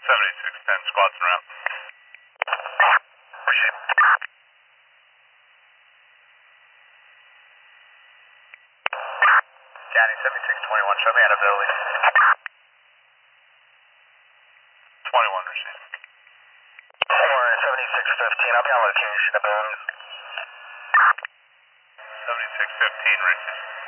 7610, squad's en route. Appreciate it. Johnny 7621, show me out of Italy. 21, receive. Or 7615, I'll be on location about 7615, Richard.